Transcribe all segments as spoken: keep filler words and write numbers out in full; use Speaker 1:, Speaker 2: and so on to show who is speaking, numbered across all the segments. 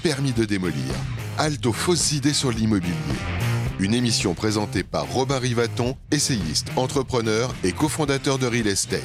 Speaker 1: Permis de démolir. Halte aux fausses idées sur l'immobilier. Une émission présentée par Robin Rivaton, essayiste, entrepreneur et cofondateur de Real Estate.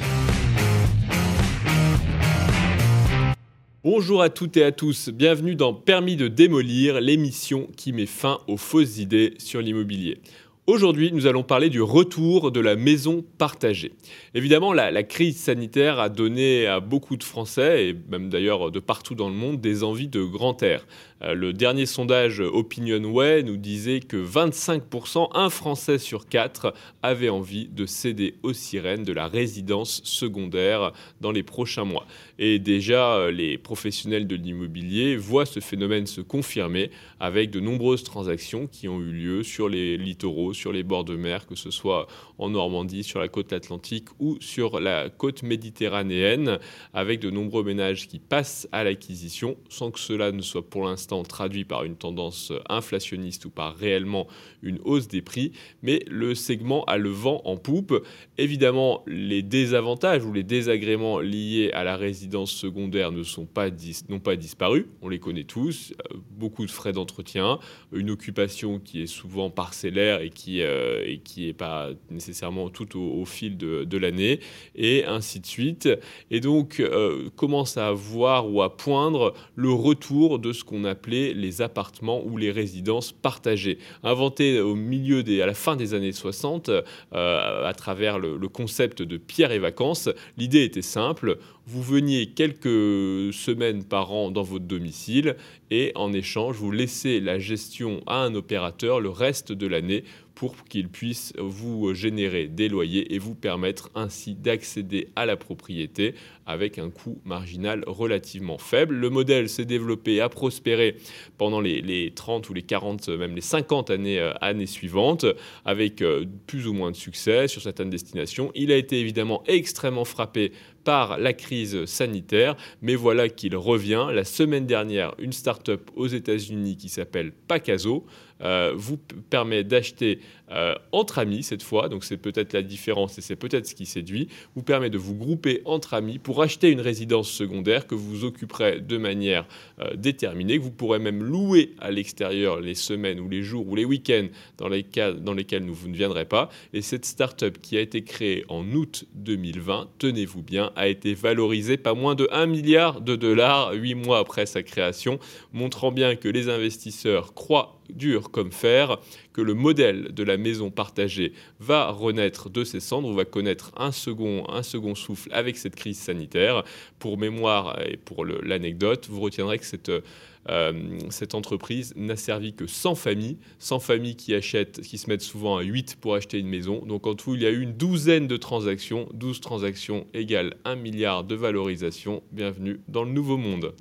Speaker 2: Bonjour à toutes et à tous, bienvenue dans Permis de démolir, l'émission qui met fin aux fausses idées sur l'immobilier. Aujourd'hui, nous allons parler du retour de la maison partagée. Évidemment, la, la crise sanitaire a donné à beaucoup de Français, et même d'ailleurs de partout dans le monde, des envies de grand air. Euh, le dernier sondage OpinionWay nous disait que vingt-cinq pour cent, un Français sur quatre, avait envie de céder aux sirènes de la résidence secondaire dans les prochains mois. Et déjà, les professionnels de l'immobilier voient ce phénomène se confirmer avec de nombreuses transactions qui ont eu lieu sur les littoraux, sur les bords de mer, que ce soit en Normandie, sur la côte atlantique ou sur la côte méditerranéenne, avec de nombreux ménages qui passent à l'acquisition sans que cela ne soit pour l'instant traduit par une tendance inflationniste ou par réellement une hausse des prix, mais le segment a le vent en poupe. Évidemment, les désavantages ou les désagréments liés à la résidence secondaire ne sont pas dis- n'ont pas disparu, on les connaît tous, euh, beaucoup de frais d'entretien, une occupation qui est souvent parcellaire et qui euh, et qui n'est pas nécessairement tout au, au fil de, de l'année, et ainsi de suite. Et donc, euh, commence à voir ou à poindre le retour de ce qu'on appelait les appartements ou les résidences partagées. Inventés au milieu des, à la fin des années soixante, euh, à travers le, le concept de pierre et vacances, l'idée était simple. Vous veniez quelques semaines par an dans votre domicile et en échange, vous laissez la gestion à un opérateur le reste de l'année pour qu'il puisse vous générer des loyers et vous permettre ainsi d'accéder à la propriété avec un coût marginal relativement faible. Le modèle s'est développé, a prospéré pendant les, les trente ou les quarante, même les cinquante années, euh, années suivantes, avec euh, plus ou moins de succès sur certaines destinations. Il a été évidemment extrêmement frappé par la crise sanitaire, mais voilà qu'il revient. La semaine dernière, une start-up aux États-Unis qui s'appelle Pacaso euh, vous p- permet d'acheter euh, entre amis cette fois, donc c'est peut-être la différence et c'est peut-être ce qui séduit, vous permet de vous grouper entre amis pour acheter une résidence secondaire que vous occuperez de manière euh, déterminée, que vous pourrez même louer à l'extérieur les semaines ou les jours ou les week-ends dans, les cas, dans lesquels vous ne viendrez pas. Et cette start-up qui a été créée en août deux mille vingt, tenez-vous bien, a été valorisée pas moins de un milliard de dollars huit mois après sa création, montrant bien que les investisseurs croient dur comme fer, que le modèle de la maison partagée va renaître de ses cendres, ou va connaître un second, un second souffle avec cette crise sanitaire. Pour mémoire et pour le, l'anecdote, vous retiendrez que cette, euh, cette entreprise n'a servi que cent familles, cent familles qui achètent, qui se mettent souvent à huit pour acheter une maison. Donc en tout, il y a eu une douzaine de transactions, douze transactions égale un milliard de valorisation. Bienvenue dans le nouveau monde.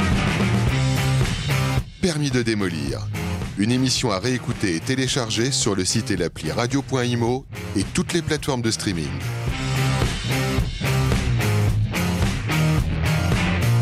Speaker 1: Permis de démolir. Une émission à réécouter et télécharger sur le site et l'appli radio point imo et toutes les plateformes de streaming.